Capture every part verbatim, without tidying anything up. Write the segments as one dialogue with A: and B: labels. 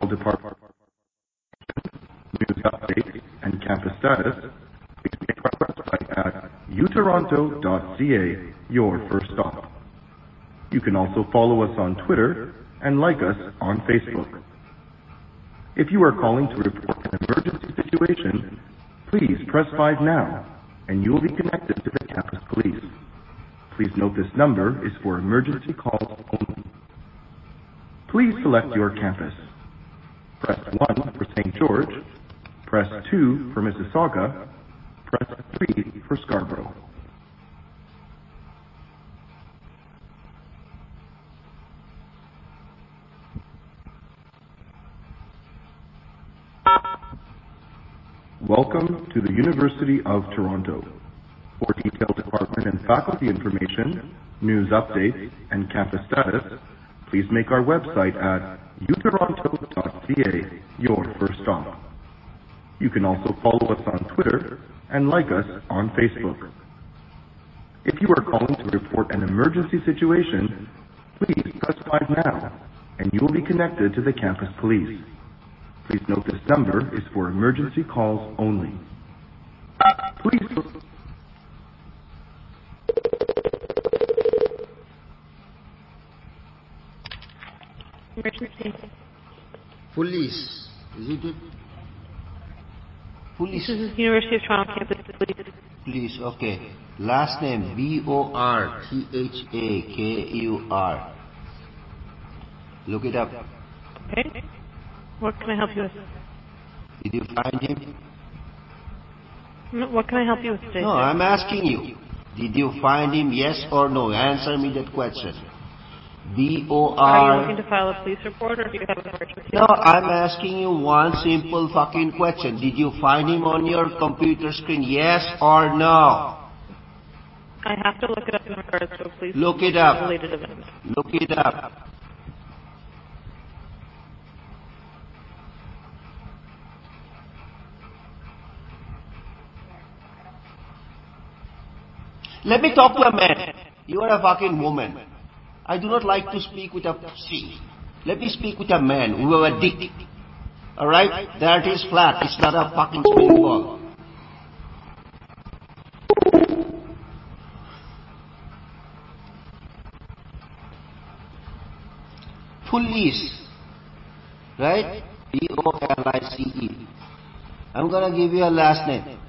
A: department, news updates, and campus status, please make our website at u toronto dot c a your first stop. You can also follow us on Twitter and like us on Facebook. If you are calling to report an emergency situation, please press five now, and you will be connected to the campus police. Please note this number is for emergency calls only. Please select your campus. Press one for Saint George, press two for Mississauga, press three for Scarborough. Welcome to the University of Toronto. For detailed department and faculty information, news updates, and campus status, please make our website at u toronto dot c a your first stop. You can also follow us on Twitter and like us on Facebook. If you are calling to report an emergency situation, please press five now, and you will be connected to the campus police. Please note this number is for emergency calls only. Please...
B: Emergency.
C: Police. Is it it? Police.
B: This is University of Toronto campus police.
C: Police, okay. Last name, B O R T H A K U R. Look it up.
B: Okay. What can I help you with?
C: Did you find him?
B: No, what can I help you with today?
C: No, I'm asking you. Did you find him, yes or no? Answer me that question. B O R...
B: Are you looking to file a police report, or do you have an emergency?
C: No, I'm asking you one simple fucking question. Did you find him on your computer screen, yes or no?
B: I have to look it up in regards to a police
C: Look it up.
B: related event.
C: Look it up. Let me talk to a man. You are a fucking woman. I do not like to speak with a pussy. Let me speak with a man who have a dick. Alright? That is flat. It's not a fucking spring ball. Police. Right? P O L I C E. I'm gonna give you a last name.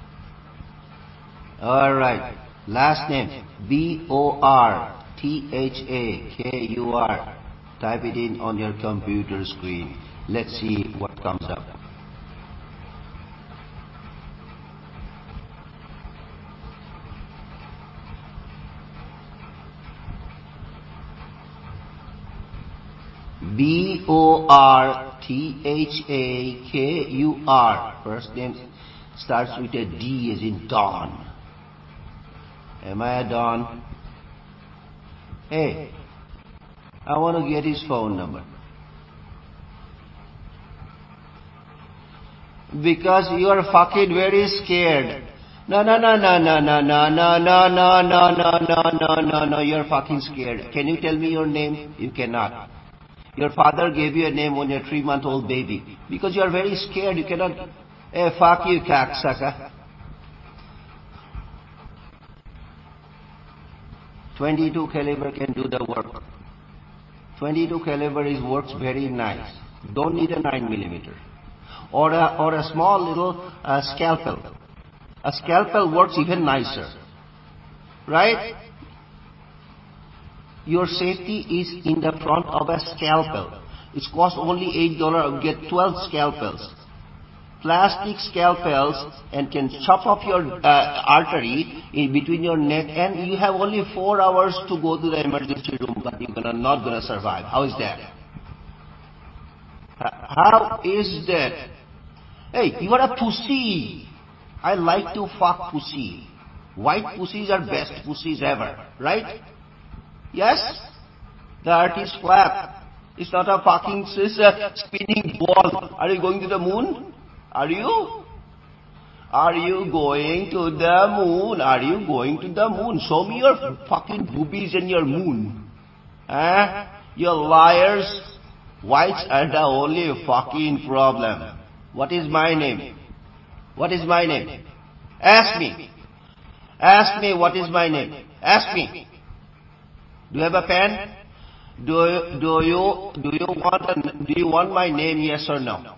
C: Alright. Last name, B O R T H A K U R. Type it in on your computer screen. Let's see what comes up. B O R T H A K U R. First name starts with a D as in Dawn. Am I a Don? Hey, I want to get his phone number. Because you are fucking very scared. No, no, no, no, no, no, no, no, no, no, no, no, no, no, no, no, you're fucking scared. Can you tell me your name? You cannot. Your father gave you a name when you're a three-month-old baby. Because you are very scared, you cannot... Hey, fuck you, cocksucker. twenty-two caliber can do the work. twenty-two caliber is works very nice. Don't need a nine millimeter. Or a, or a small little uh, scalpel. A scalpel works even nicer. Right? Your safety is in the front of a scalpel. It costs only eight dollars. Get twelve scalpels. Plastic scalpels and can chop off your uh, artery in between your neck, and you have only four hours to go to the emergency room, but you're gonna, not going to survive. How is that? How is that? Hey, you are a pussy. I like to fuck pussy. White pussies are best pussies ever, right? Yes? The earth is flat. It's not a fucking it's a spinning ball. Are you going to the moon? Are you? Are you going to the moon? Are you going to the moon? Show me your fucking boobies and your moon. Eh? You liars. Whites are the only fucking problem. What is my name? What is my name? Ask me. Ask me what is my name. Ask me. Do you have a pen? Do you, do you, do you want, a, do you want my name, yes or no?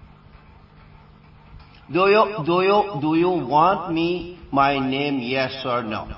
C: Do you, do you, do you want me, my name, yes or no?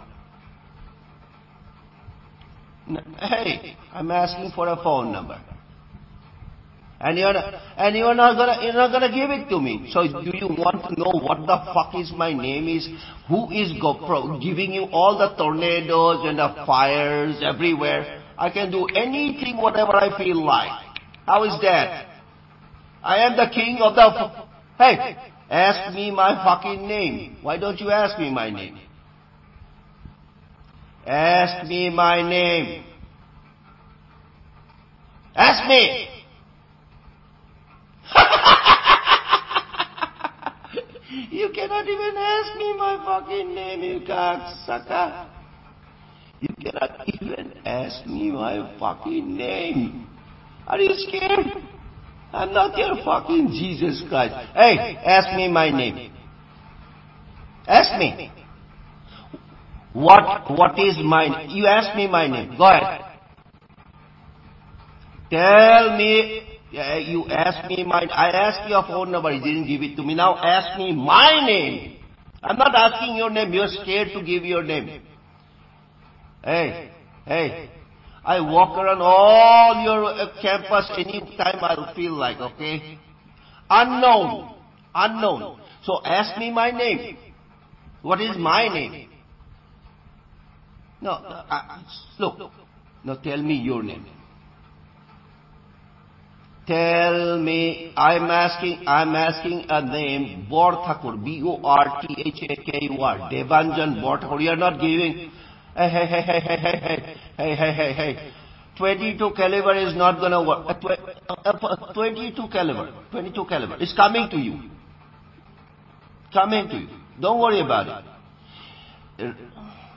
C: Hey, I'm asking for a phone number. And you're not, and you're not gonna, you're not gonna give it to me. So do you want to know what the fuck is my name is? Who is GoPro giving you all the tornadoes and the fires everywhere? I can do anything, whatever I feel like. How is that? I am the king of the... Hey, ask me my fucking name. Why don't you ask me my name? Ask me my name. Ask me. You cannot even ask me my fucking name, you cocksucker. You cannot even ask me my fucking name. Are you scared? I'm not your fucking Jesus Christ. Hey, ask me my name. Ask me. What, what is my name? You ask me my name. Go ahead. Tell me. You ask me my, I asked you a phone number. You didn't give it to me. Now ask me my name. I'm not asking your name. You're scared to give your name. Hey, hey, I walk around all your uh, campus anytime I feel like, okay? Unknown, unknown. So ask me my name. What is my name? No, uh, look, no, tell me your name. Tell me, I'm asking, I'm asking a name, Borthakur, B O R T H A K U R, Devanjan Borthakur. You are not giving. Hey, hey, hey, hey, hey, hey, hey, hey, hey, hey, hey. twenty-two caliber is not gonna work. Uh, tw uh, twenty-two caliber, twenty-two caliber is coming to you. Coming to you. Don't worry about it.